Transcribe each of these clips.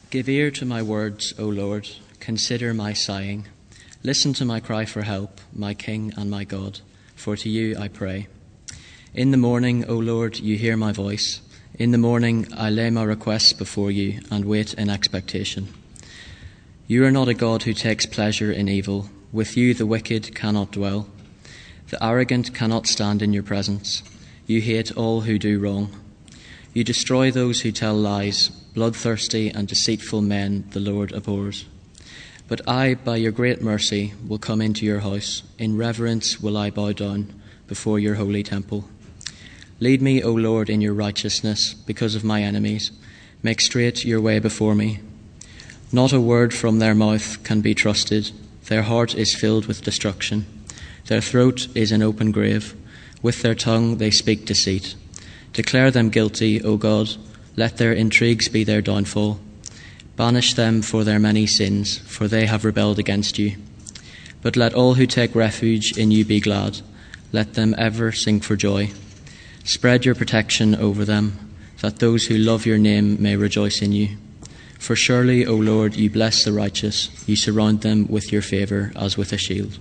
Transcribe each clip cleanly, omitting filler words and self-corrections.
Give ear to my words, O Lord. Consider my sighing. Listen to my cry for help, my King and my God, for to you I pray. In the morning, O Lord, you hear my voice. In the morning I lay my requests before you and wait in expectation. You are not a God who takes pleasure in evil. With you the wicked cannot dwell. The arrogant cannot stand in your presence. You hate all who do wrong. You destroy those who tell lies. Bloodthirsty and deceitful men the Lord abhors. But I, by your great mercy, will come into your house. In reverence will I bow down before your holy temple. Lead me, O Lord, in your righteousness because of my enemies. Make straight your way before me. Not a word from their mouth can be trusted. Their heart is filled with destruction. Their throat is an open grave. With their tongue they speak deceit. Declare them guilty, O God. Let their intrigues be their downfall. Banish them for their many sins, for they have rebelled against you. But let all who take refuge in you be glad. Let them ever sing for joy. Spread your protection over them, that those who love your name may rejoice in you. For surely, O Lord, you bless the righteous. You surround them with your favour as with a shield.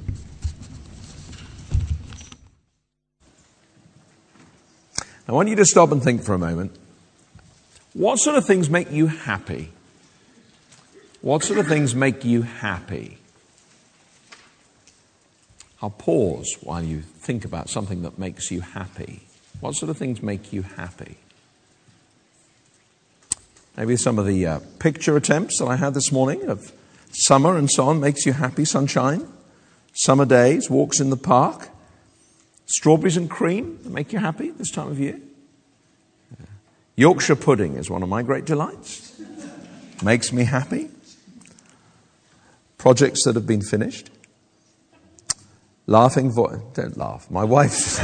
I want you to stop and think for a moment. What sort of things make you happy? What sort of things make you happy? I'll pause while you think about something that makes you happy. What sort of things make you happy? Maybe some of the picture attempts that I had this morning of summer and so on makes you happy. Sunshine, summer days, walks in the park, strawberries and cream that make you happy this time of year. Yorkshire pudding is one of my great delights. Makes me happy. Projects that have been finished. Laughing voice. Don't laugh. My wife.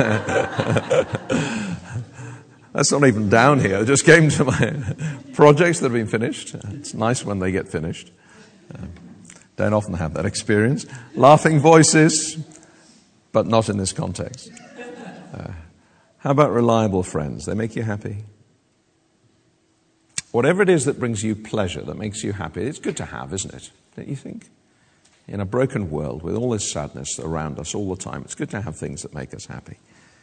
That's not even down here. It just came to my projects that have been finished. It's nice when they get finished. Don't often have that experience. Laughing voices, but not in this context. How about reliable friends? They make you happy. Whatever it is that brings you pleasure, that makes you happy, it's good to have, isn't it? Don't you think? In a broken world with all this sadness around us all the time, it's good to have things that make us happy.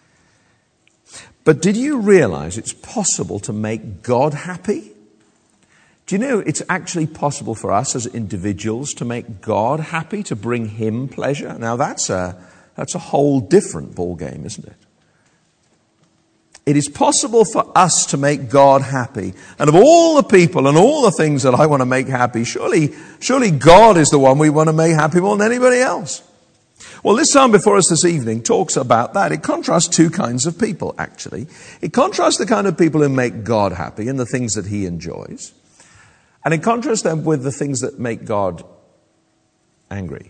But did you realize it's possible to make God happy? Do you know it's actually possible for us as individuals to make God happy, to bring him pleasure? Now that's a whole different ballgame, isn't it? It is possible for us to make God happy. And of all the people and all the things that I want to make happy, surely God is the one we want to make happy more than anybody else. Well, this psalm before us this evening talks about that. It contrasts two kinds of people, actually. It contrasts the kind of people who make God happy and the things that he enjoys. And it contrasts them with the things that make God angry.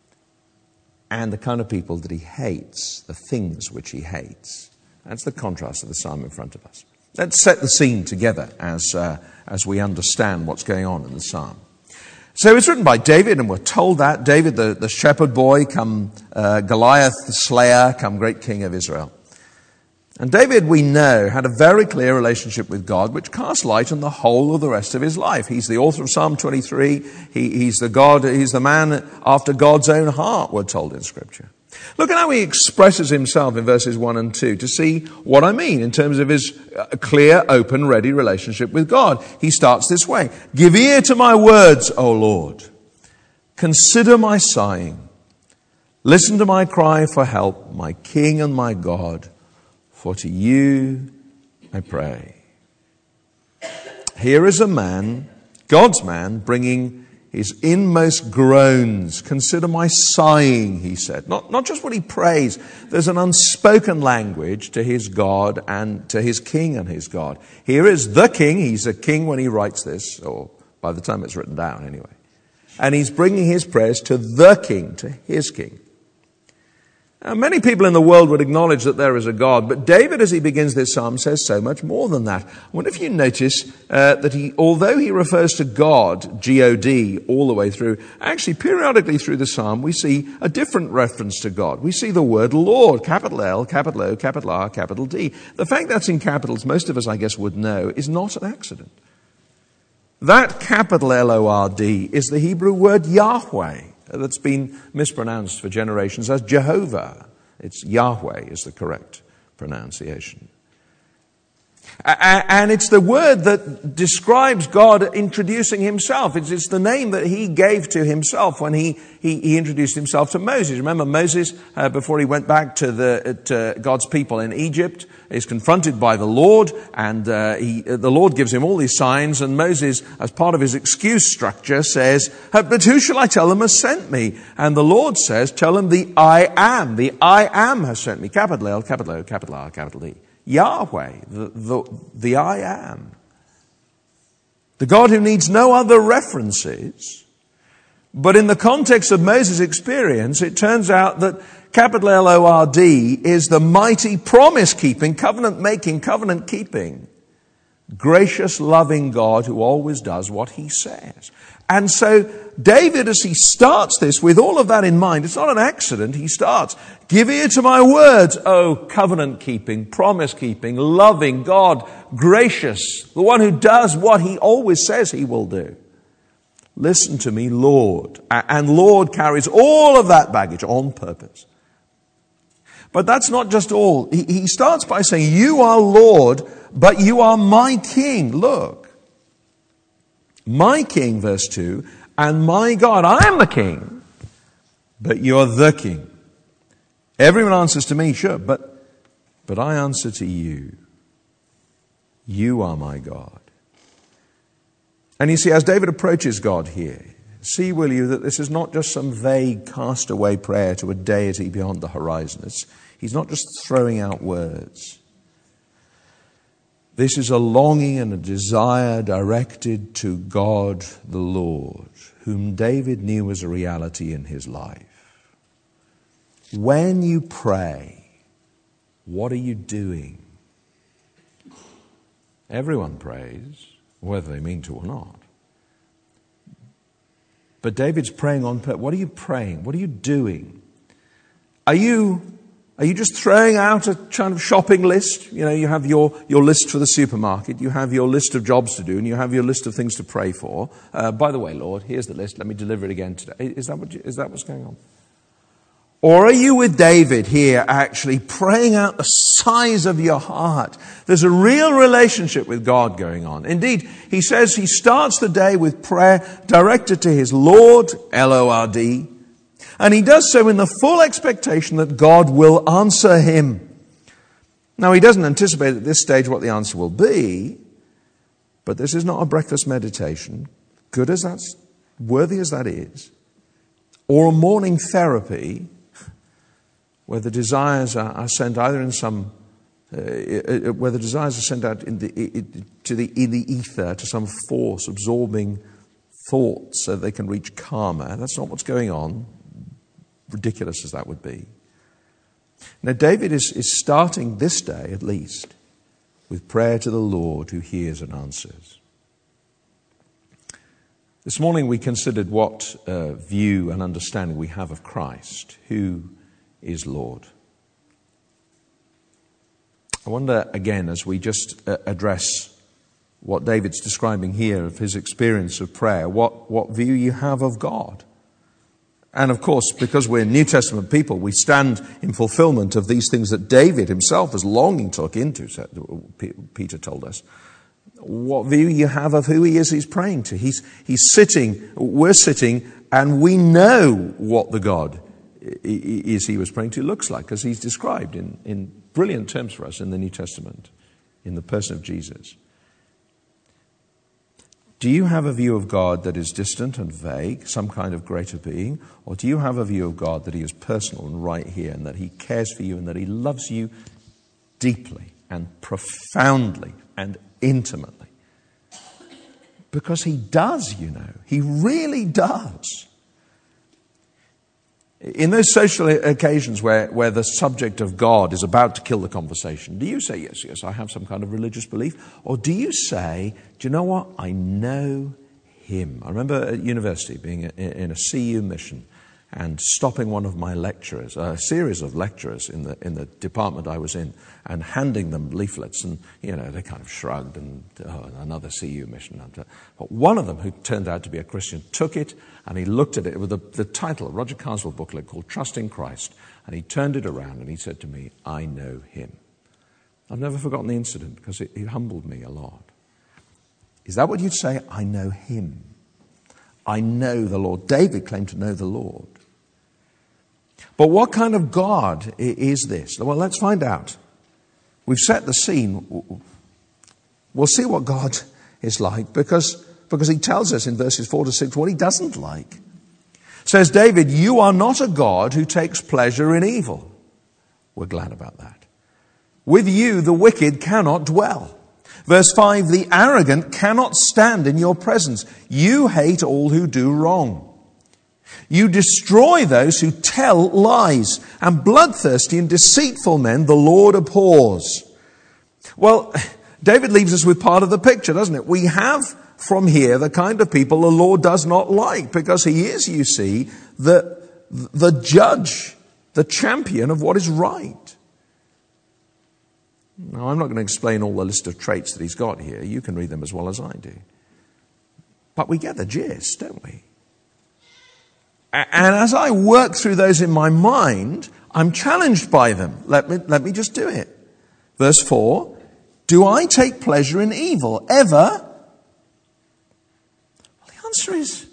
And the kind of people that he hates, the things which he hates. That's the contrast of the psalm in front of us. Let's set the scene together as we understand what's going on in the psalm. So it's written by David, and we're told that David, the shepherd boy, come Goliath the slayer, come great king of Israel. And David, we know, had a very clear relationship with God, which cast light on the whole of the rest of his life. He's the author of Psalm 23. He's the man after God's own heart, we're told in Scripture. Look at how he expresses himself in verses 1 and 2 to see what I mean in terms of his clear, open, ready relationship with God. He starts this way. Give ear to my words, O Lord. Consider my sighing. Listen to my cry for help, my King and my God. For to you I pray. Here is a man, God's man, bringing his inmost groans. Consider my sighing, he said. Not just what he prays. There's an unspoken language to his God and to his king and his God. Here is the king. He's a king when he writes this, or by the time it's written down anyway. And he's bringing his prayers to the king, to his king. Now, many people in the world would acknowledge that there is a God, but David, as he begins this psalm, says so much more than that. I wonder if you notice that although he refers to God, G-O-D, all the way through, actually periodically through the psalm, we see a different reference to God. We see the word Lord, capital L, capital O, capital R, capital D. The fact that's in capitals, most of us, I guess, would know, is not an accident. That capital L-O-R-D is the Hebrew word Yahweh that's been mispronounced for generations as Jehovah. It's Yahweh is the correct pronunciation. And it's the word that describes God introducing himself. It's the name that he gave to himself when he introduced himself to Moses. Remember Moses, before he went back to God's people in Egypt, is confronted by the Lord, and the Lord gives him all these signs, and Moses, as part of his excuse structure, says, but who shall I tell them has sent me? And the Lord says, tell them the I am has sent me. Capital L, capital O, capital R, capital D. Yahweh, the I am. The God who needs no other references. But in the context of Moses' experience, it turns out that capital L-O-R-D is the mighty promise-keeping, covenant-making, covenant-keeping, gracious, loving God who always does what he says. And so David, as he starts this with all of that in mind, it's not an accident, he starts, give ear to my words, O covenant-keeping, promise-keeping, loving God, gracious, the one who does what he always says he will do. Listen to me, Lord. And Lord carries all of that baggage on purpose. But that's not just all. He starts by saying, you are Lord, but you are my King. Look. My King, verse 2, and my God. I am the King, but you're the King. Everyone answers to me, sure, but I answer to you. You are my God. And you see, as David approaches God here, see, will you, that this is not just some vague castaway prayer to a deity beyond the horizon. He's not just throwing out words. This is a longing and a desire directed to God the Lord, whom David knew as a reality in his life. When you pray, what are you doing? Everyone prays, whether they mean to or not. But David's praying on purpose. What are you praying? What are you doing? Are you just throwing out a kind of shopping list? You know, you have your list for the supermarket, you have your list of jobs to do, and you have your list of things to pray for. By the way, Lord, here's the list. Let me deliver it again today. Is that what's going on? Or are you with David here actually praying out the size of your heart? There's a real relationship with God going on. Indeed, he says he starts the day with prayer directed to his Lord, L-O-R-D, and he does so in the full expectation that God will answer him. Now, he doesn't anticipate at this stage what the answer will be, but this is not a breakfast meditation, good as that's, worthy as that is, or a morning therapy where the desires are sent either in some, where the desires are sent out in the ether to some force absorbing thoughts so they can reach karma. That's not what's going on, ridiculous as that would be. Now, David is starting this day, at least, with prayer to the Lord who hears and answers. This morning we considered what view and understanding we have of Christ, who is Lord. I wonder, again, as we just address what David's describing here of his experience of prayer, what view you have of God. And of course, because we're New Testament people, we stand in fulfillment of these things that David himself was longing to look into, Peter told us. What view you have of who he is he's praying to. He's sitting, we're sitting, and we know what the God is he was praying to looks like, as he's described in brilliant terms for us in the New Testament, in the person of Jesus. Do you have a view of God that is distant and vague, some kind of greater being? Or do you have a view of God that he is personal and right here, and that he cares for you and that he loves you deeply and profoundly and intimately? Because he does, you know. He really does. In those social occasions where the subject of God is about to kill the conversation, do you say, yes, I have some kind of religious belief? Or do you say, do you know what? I know him. I remember at university being in a CU mission, and stopping one of my lecturers, a series of lecturers in the department I was in, and handing them leaflets. And, they kind of shrugged and, another CU mission. But one of them, who turned out to be a Christian, took it and he looked at it with the title, Roger Carswell booklet called Trust in Christ. And he turned it around and he said to me, "I know him." I've never forgotten the incident because it humbled me a lot. Is that what you'd say? I know him. I know the Lord. David claimed to know the Lord. But what kind of God is this? Well, let's find out. We've set the scene. We'll see what God is like because he tells us in verses 4 to 6 what he doesn't like. Says David, "You are not a God who takes pleasure in evil." We're glad about that. "With you the wicked cannot dwell." Verse 5, "The arrogant cannot stand in your presence. You hate all who do wrong. You destroy those who tell lies, and bloodthirsty and deceitful men the Lord abhors." Well, David leaves us with part of the picture, doesn't it? We have from here the kind of people the Lord does not like, because he is, you see, the judge, the champion of what is right. Now, I'm not going to explain all the list of traits that he's got here. You can read them as well as I do. But we get the gist, don't we? And as I work through those in my mind, I'm challenged by them. Let me just do it. Verse 4, "Do I take pleasure in evil ever?" Well, the answer is,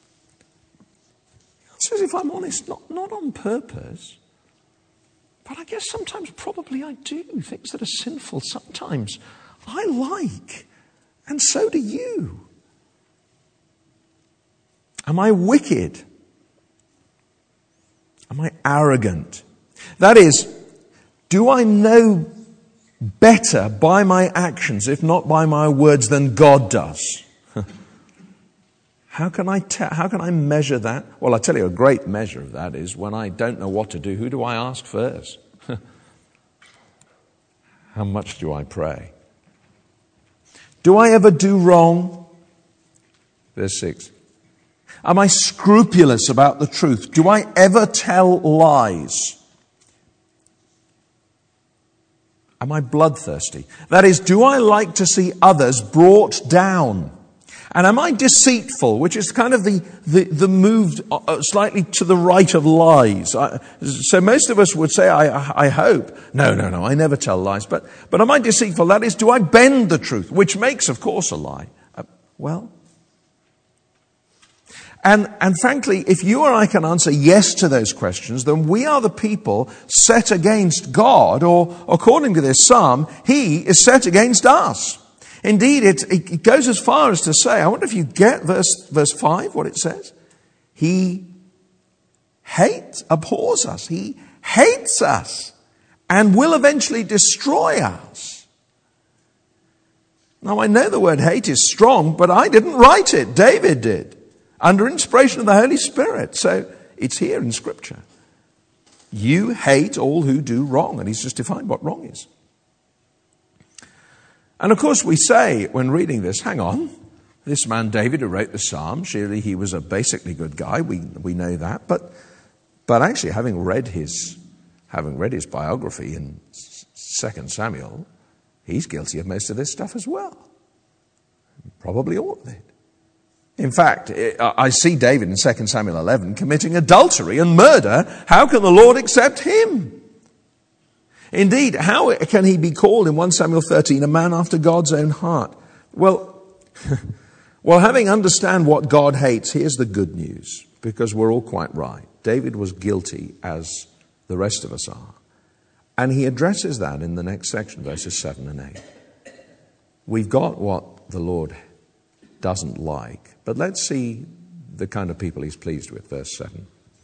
if I'm honest, not on purpose. But I guess sometimes probably I do. Things that are sinful sometimes I like. And so do you. Am I wicked? Am I arrogant? That is, do I know better by my actions, if not by my words, than God does? How can I measure that? Well, I tell you, a great measure of that is when I don't know what to do, who do I ask first? How much do I pray? Do I ever do wrong? Verse 6. Am I scrupulous about the truth? Do I ever tell lies? Am I bloodthirsty? That is, do I like to see others brought down? And am I deceitful, which is kind of the move slightly to the right of lies? So most of us would say, I hope. No, I never tell lies. But am I deceitful? That is, do I bend the truth, which makes, of course, a lie? And frankly, if you or I can answer yes to those questions, then we are the people set against God, or according to this psalm, he is set against us. Indeed, it goes as far as to say, I wonder if you get verse 5, what it says. He abhors us. He hates us and will eventually destroy us. Now, I know the word hate is strong, but I didn't write it. David did, under inspiration of the Holy Spirit. So it's here in Scripture. You hate all who do wrong. And he's just defined what wrong is. And of course we say, when reading this, hang on, this man David who wrote the psalm, surely he was a basically good guy. We know that. But actually, having read his biography in 2 Samuel, he's guilty of most of this stuff as well. Probably all of it. In fact, I see David in 2 Samuel 11 committing adultery and murder. How can the Lord accept him? Indeed, how can he be called in 1 Samuel 13 a man after God's own heart? Well, having understand what God hates, here's the good news, because we're all quite right. David was guilty, as the rest of us are. And he addresses that in the next section, verses 7 and 8. We've got what the Lord doesn't like, but let's see the kind of people he's pleased with, verse 7.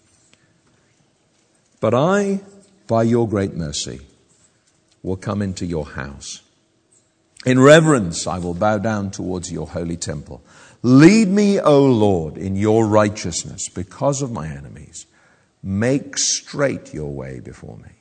But I, by your great mercy, will come into your house. In reverence, I will bow down towards your holy temple. Lead me, O Lord, in your righteousness because of my enemies. Make straight your way before me.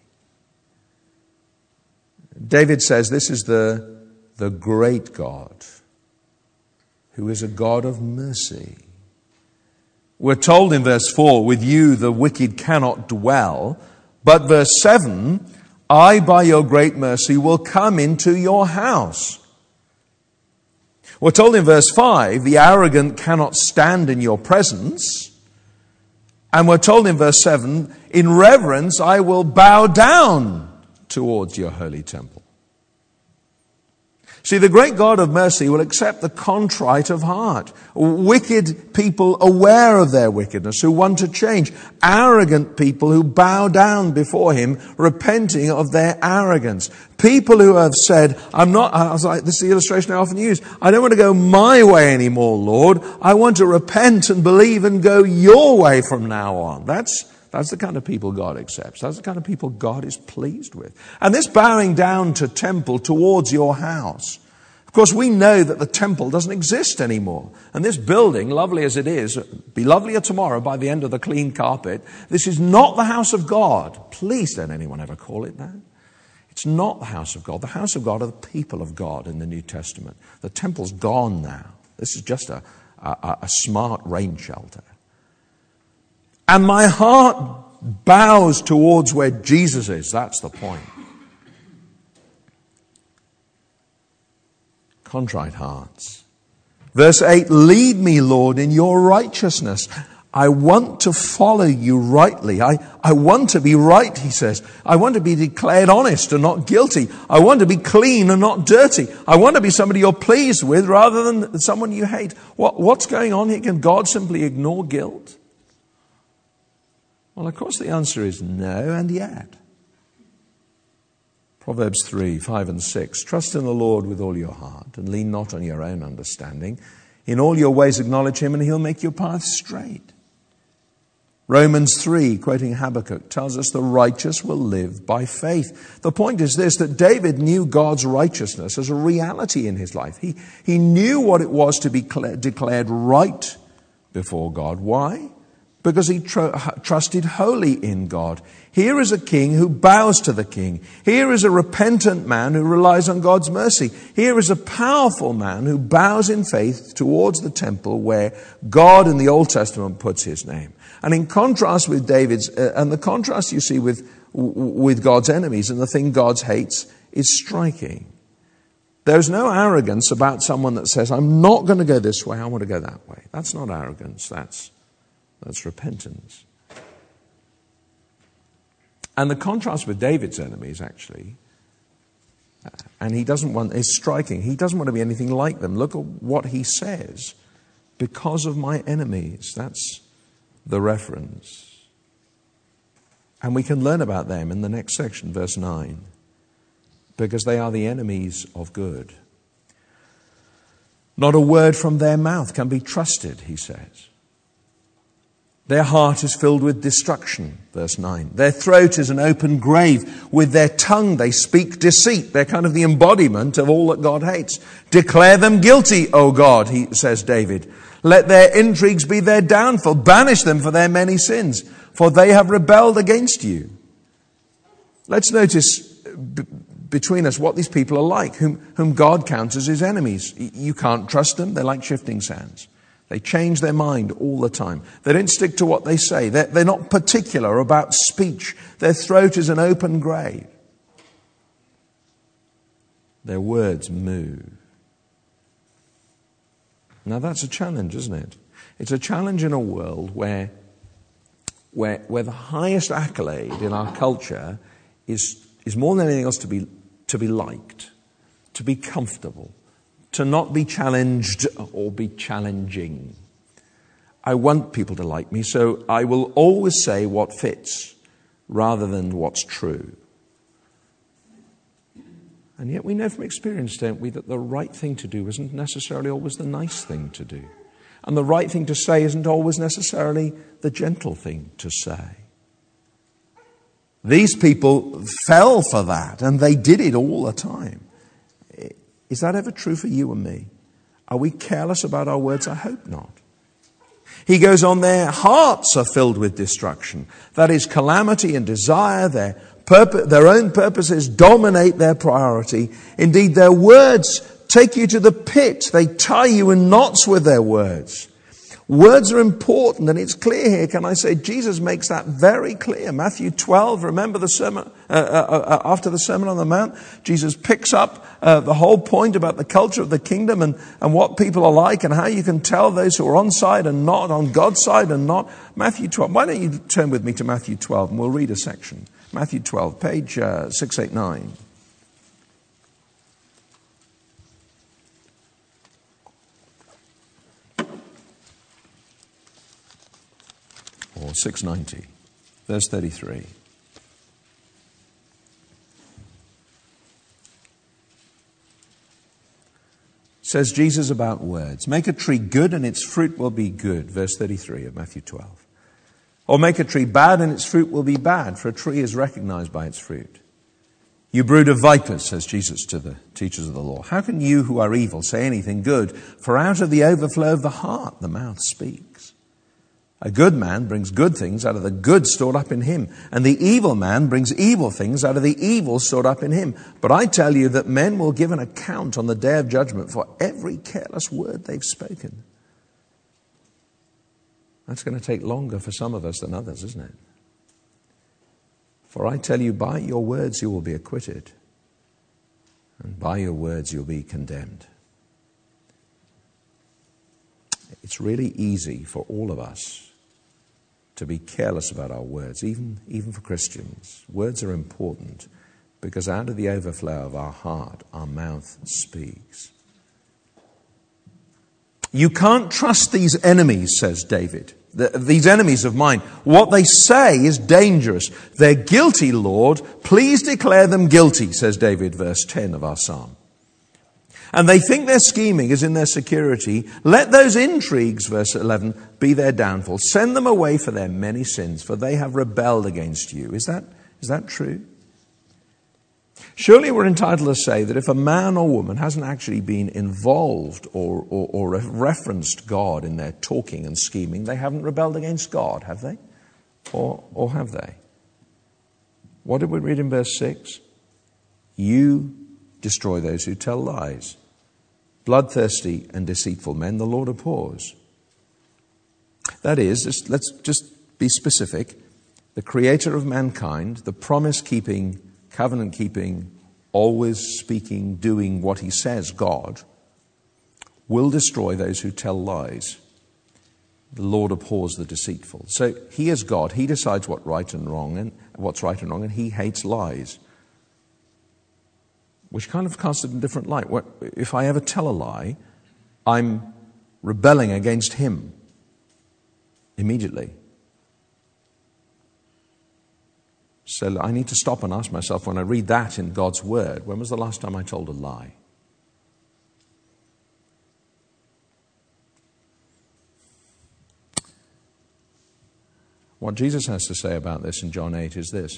David says this is the great God, who is a God of mercy. We're told in verse 4, with you the wicked cannot dwell. But verse 7, I by your great mercy will come into your house. We're told in verse 5, the arrogant cannot stand in your presence. And we're told in verse 7, in reverence I will bow down towards your holy temple. See, the great God of mercy will accept the contrite of heart. Wicked people aware of their wickedness who want to change. Arrogant people who bow down before him, repenting of their arrogance. People who have said, this is the illustration I often use, I don't want to go my way anymore, Lord. I want to repent and believe and go your way from now on. That's the kind of people God accepts. That's the kind of people God is pleased with. And this bowing down to temple towards your house. Of course, we know that the temple doesn't exist anymore. And this building, lovely as it is, be lovelier tomorrow by the end of the clean carpet. This is not the house of God. Please don't anyone ever call it that. It's not the house of God. The house of God are the people of God in the New Testament. The temple's gone now. This is just a smart rain shelter. And my heart bows towards where Jesus is. That's the point. Contrite hearts. Verse 8, lead me, Lord, in your righteousness. I want to follow you rightly. I want to be right, he says. I want to be declared honest and not guilty. I want to be clean and not dirty. I want to be somebody you're pleased with rather than someone you hate. What's going on here? Can God simply ignore guilt? Well, of course the answer is no, and yet. Proverbs 3, 5 and 6. Trust in the Lord with all your heart and lean not on your own understanding. In all your ways acknowledge him and he'll make your path straight. Romans 3, quoting Habakkuk, tells us the righteous will live by faith. The point is this, that David knew God's righteousness as a reality in his life. He knew what it was to be declared right before God. Why? Because he trusted wholly in God. Here is a king who bows to the king. Here is a repentant man who relies on God's mercy. Here is a powerful man who bows in faith towards the temple where God in the Old Testament puts his name. And in contrast with David's, and the contrast you see with God's enemies and the thing God hates is striking. There's no arrogance about someone that says, I'm not going to go this way, I want to go that way. That's not arrogance, that's repentance. And the contrast with David's enemies, actually, and is striking. He doesn't want to be anything like them. Look at what he says. Because of my enemies. That's the reference. And we can learn about them in the next section, verse 9. Because they are the enemies of good. Not a word from their mouth can be trusted, he says. Their heart is filled with destruction, verse 9. Their throat is an open grave. With their tongue they speak deceit. They're kind of the embodiment of all that God hates. Declare them guilty, O God, says David. Let their intrigues be their downfall. Banish them for their many sins, for they have rebelled against you. Let's notice between us what these people are like, whom God counts as his enemies. You can't trust them. They're like shifting sands. They change their mind all the time. They don't stick to what they say. They're not particular about speech. Their throat is an open grave. Their words move. Now that's a challenge, isn't it? It's a challenge in a world where the highest accolade in our culture is more than anything else to be liked, to be comfortable, to not be challenged or be challenging. I want people to like me, so I will always say what fits rather than what's true. And yet we know from experience, don't we, that the right thing to do isn't necessarily always the nice thing to do. And the right thing to say isn't always necessarily the gentle thing to say. These people fell for that, and they did it all the time. Is that ever true for you and me? Are we careless about our words? I hope not. He goes on, their hearts are filled with destruction. That is calamity and desire. Their own purposes dominate their priority. Indeed, their words take you to the pit. They tie you in knots with their words. Words are important, and it's clear here. Can I say Jesus makes that very clear? Matthew 12, remember the sermon, after the Sermon on the Mount, Jesus picks up the whole point about the culture of the kingdom and what people are like and how you can tell those who are on side and not, on God's side and not. Matthew 12. Why don't you turn with me to Matthew 12 and we'll read a section. Matthew 12, page 689. Or 690, verse 33. Says Jesus about words. Make a tree good and its fruit will be good. Verse 33 of Matthew 12. Or make a tree bad and its fruit will be bad, for a tree is recognized by its fruit. You brood of vipers, says Jesus to the teachers of the law. How can you who are evil say anything good? For out of the overflow of the heart the mouth speaks. A good man brings good things out of the good stored up in him, and the evil man brings evil things out of the evil stored up in him. But I tell you that men will give an account on the day of judgment for every careless word they've spoken. That's going to take longer for some of us than others, isn't it? For I tell you, by your words you will be acquitted, and by your words you'll be condemned. It's really easy for all of us to be careless about our words, even for Christians. Words are important because out of the overflow of our heart, our mouth speaks. You can't trust these enemies, says David. These enemies of mine. What they say is dangerous. They're guilty, Lord. Please declare them guilty, says David, verse 10 of our psalm. And they think their scheming is in their security. Let those intrigues, verse 11, be their downfall. Send them away for their many sins, for they have rebelled against you. Is that true? Surely we're entitled to say that if a man or woman hasn't actually been involved or referenced God in their talking and scheming, they haven't rebelled against God, have they? Or have they? What did we read in verse 6? You destroy those who tell lies. Bloodthirsty and deceitful men, the Lord abhors. That is, let's just be specific. The creator of mankind, the promise-keeping, covenant-keeping, always speaking, doing what he says, God, will destroy those who tell lies. The Lord abhors the deceitful. So he is God. He decides what's right and wrong, and he hates lies. Which kind of casts it in a different light. If I ever tell a lie, I'm rebelling against him immediately. So I need to stop and ask myself, when I read that in God's word, when was the last time I told a lie? What Jesus has to say about this in John 8 is this.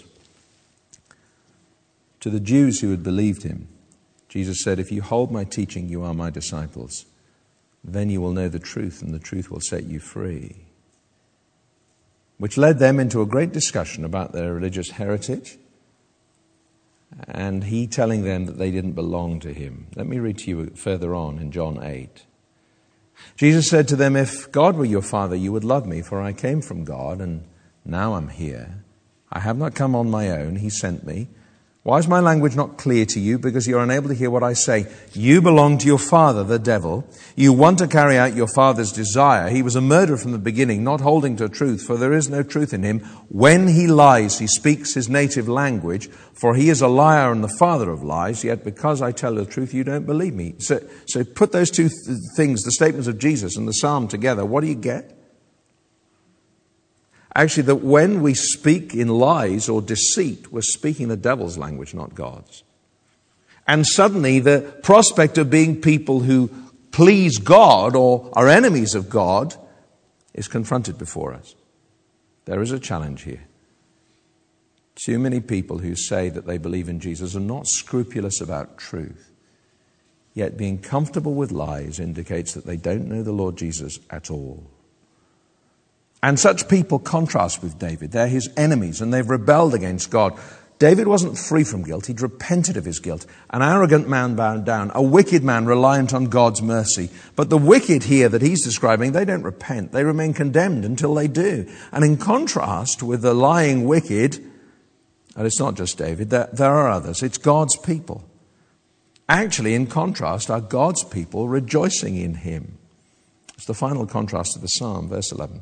To the Jews who had believed him, Jesus said, if you hold my teaching, you are my disciples. Then you will know the truth, and the truth will set you free. Which led them into a great discussion about their religious heritage, and he telling them that they didn't belong to him. Let me read to you further on in John 8. Jesus said to them, if God were your father, you would love me, for I came from God, and now I'm here. I have not come on my own. He sent me. Why is my language not clear to you? Because you're unable to hear what I say. You belong to your father, the devil. You want to carry out your father's desire. He was a murderer from the beginning, not holding to truth, for there is no truth in him. When he lies, he speaks his native language, for he is a liar and the father of lies. Yet because I tell the truth, you don't believe me. So put those two things, the statements of Jesus and the psalm together. What do you get? Actually, that when we speak in lies or deceit, we're speaking the devil's language, not God's. And suddenly the prospect of being people who please God or are enemies of God is confronted before us. There is a challenge here. Too many people who say that they believe in Jesus are not scrupulous about truth. Yet being comfortable with lies indicates that they don't know the Lord Jesus at all. And such people contrast with David. They're his enemies and they've rebelled against God. David wasn't free from guilt. He'd repented of his guilt. An arrogant man bowed down, a wicked man reliant on God's mercy. But the wicked here that he's describing, they don't repent. They remain condemned until they do. And in contrast with the lying wicked, and it's not just David, there are others. It's God's people. Actually, in contrast, are God's people rejoicing in him. It's the final contrast of the psalm, verse 11.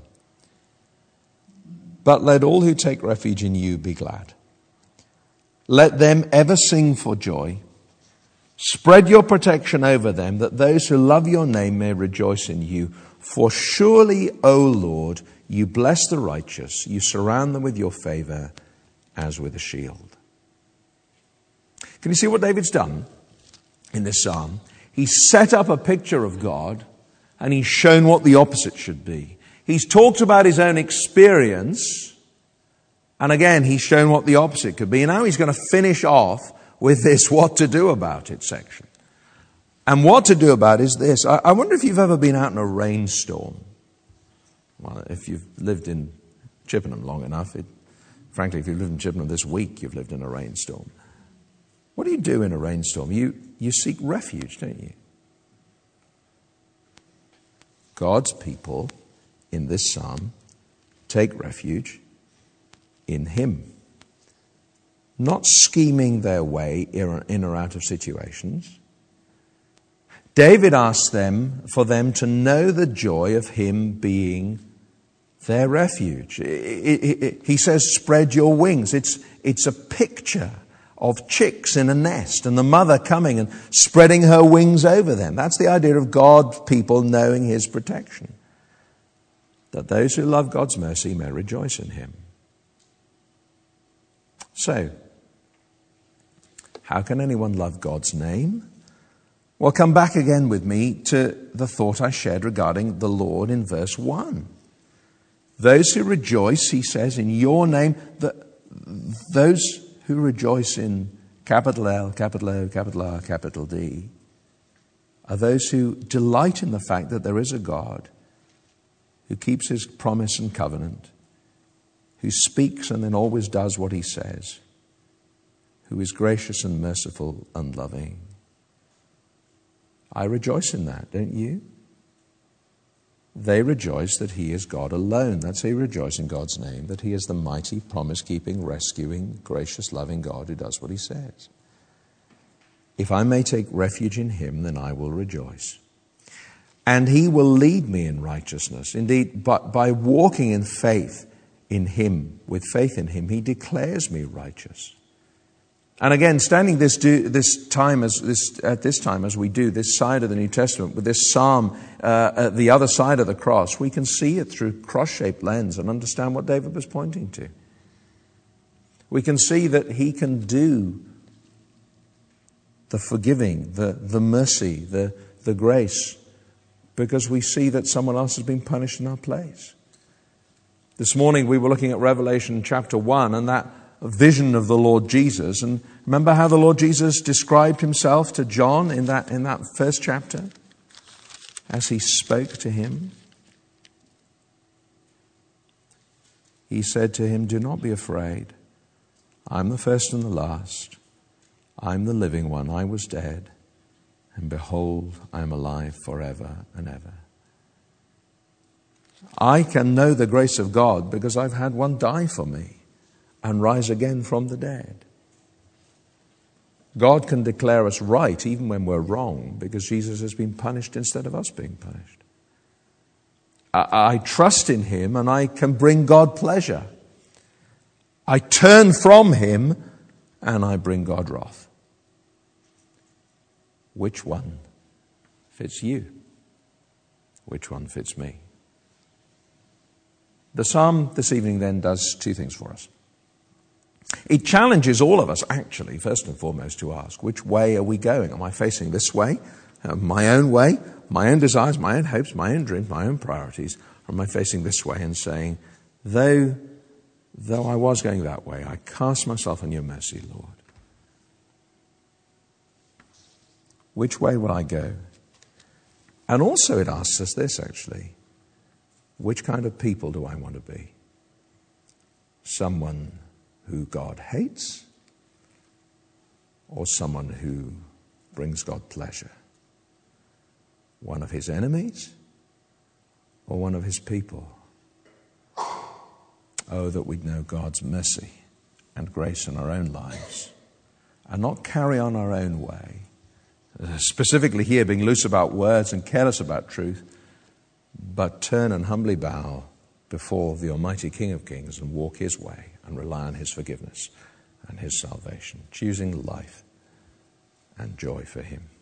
But let all who take refuge in you be glad. Let them ever sing for joy. Spread your protection over them, that those who love your name may rejoice in you. For surely, O Lord, you bless the righteous. You surround them with your favor as with a shield. Can you see what David's done in this psalm? He's set up a picture of God, and he's shown what the opposite should be. He's talked about his own experience, and again, he's shown what the opposite could be. And now he's going to finish off with this what to do about it section. And what to do about it is this. I wonder if you've ever been out in a rainstorm. Well, if you've lived in Chippenham long enough, frankly, if you've lived in Chippenham this week, you've lived in a rainstorm. What do you do in a rainstorm? You seek refuge, don't you? God's people in this psalm take refuge in him. Not scheming their way in or out of situations. David asks them for them to know the joy of him being their refuge. He says, spread your wings. It's a picture of chicks in a nest and the mother coming and spreading her wings over them. That's the idea of God's people knowing his protection. That those who love God's mercy may rejoice in him. So, how can anyone love God's name? Well, come back again with me to the thought I shared regarding the Lord in verse 1. Those who rejoice, he says, in your name, those who rejoice in capital L, capital O, capital R, capital D, are those who delight in the fact that there is a God who keeps his promise and covenant, who speaks and then always does what he says, who is gracious and merciful and loving. I rejoice in that, don't you? They rejoice that he is God alone. That's how you rejoice in God's name, that he is the mighty, promise-keeping, rescuing, gracious, loving God who does what he says. If I may take refuge in him, then I will rejoice. And he will lead me in righteousness. Indeed, but by walking in faith in him, with faith in him, he declares me righteous. And again, standing at this time as we do this side of the New Testament with this psalm at the other side of the cross, we can see it through cross-shaped lens and understand what David was pointing to. We can see that he can do the forgiving, the mercy, the grace, because we see that someone else has been punished in our place. This morning we were looking at Revelation chapter 1 and that vision of the Lord Jesus. And remember how the Lord Jesus described himself to John in that first chapter as he spoke to him? He said to him, "Do not be afraid. I'm the first and the last. I'm the living one. I was dead. And behold, I am alive forever and ever." I can know the grace of God because I've had one die for me and rise again from the dead. God can declare us right even when we're wrong because Jesus has been punished instead of us being punished. I trust in him and I can bring God pleasure. I turn from him and I bring God wrath. Which one fits you? Which one fits me? The psalm this evening then does two things for us. It challenges all of us, actually, first and foremost, to ask, which way are we going? Am I facing this way, my own desires, my own hopes, my own dreams, my own priorities? Or am I facing this way and saying, though I was going that way, I cast myself on your mercy, Lord. Which way will I go? And also it asks us this, actually. Which kind of people do I want to be? Someone who God hates or someone who brings God pleasure? One of his enemies or one of his people? Oh, that we'd know God's mercy and grace in our own lives and not carry on our own way. Specifically here, being loose about words and careless about truth, but turn and humbly bow before the Almighty King of Kings and walk his way and rely on his forgiveness and his salvation, choosing life and joy for him.